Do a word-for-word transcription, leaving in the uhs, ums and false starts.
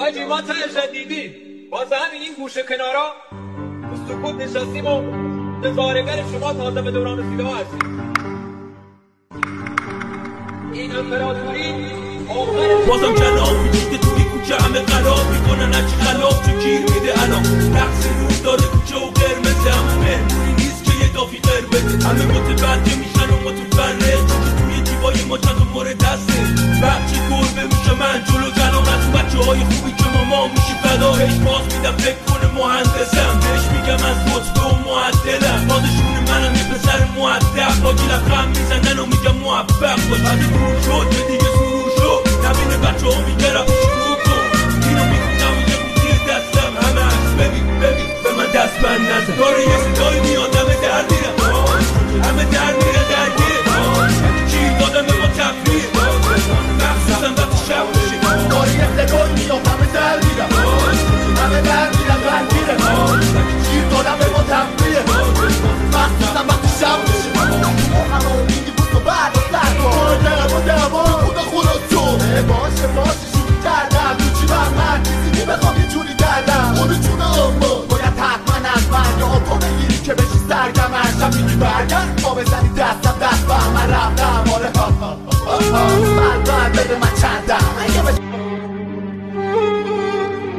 حاجی ما تهش دیدیم واسه همین این گوشه کنارا تو سکوت نشستیم و نظارگر شما تازه به دوران رسیده ها هستیم. این امپراتوری آخرش بازم کلام میگیده توی کوچه همه قرار میکنن هرچی خلاف چه گیر میده الان رقص روز داره کوچه و قرمزه همه مهمونی نیست که یه دافی قرمزه همه متوجه میشن و متفرق توی دیوای ما چند مورد دسته بچه گربه میشه من جلو جلو تو بچه های خوبی که ماما میشی فدا بهش باز میدم فکر کنه مهندسم بهش میگم از رتبه و معدلم بازشون منم یه پسر مؤدب با گیلم خم میزنن و میگم موفق باش وقتی دور شد که دیگه سرور شد نبینه بچه ها میگرم شروع کن اینو میخونم و یه بودی دستم همه عکس ببین ببین به من دست بند نزن داره یه صدای میاد همه در میرم همه در میره درگیره گیر دادم به ما تفریح مخصوصا وقتی شب میشه داره یه صدای میاد همه در میرم همه در میرم درگیره گیر دادم به ما تفریح مخصوصا وقتی شب میشه همه امیدی بود و بعد و سر کن دم و دم خدا خدا تو باشه باشه شروع کردم تو چی بر من چیزی بخوام یه جوری کردم خودو چونه اما باید حتما از من یا تو بگیری که بشی سرگمن شب میگی برگرد ما بزنی دستم دست با من رفتم آره ها ها ها ها من باید بده من چند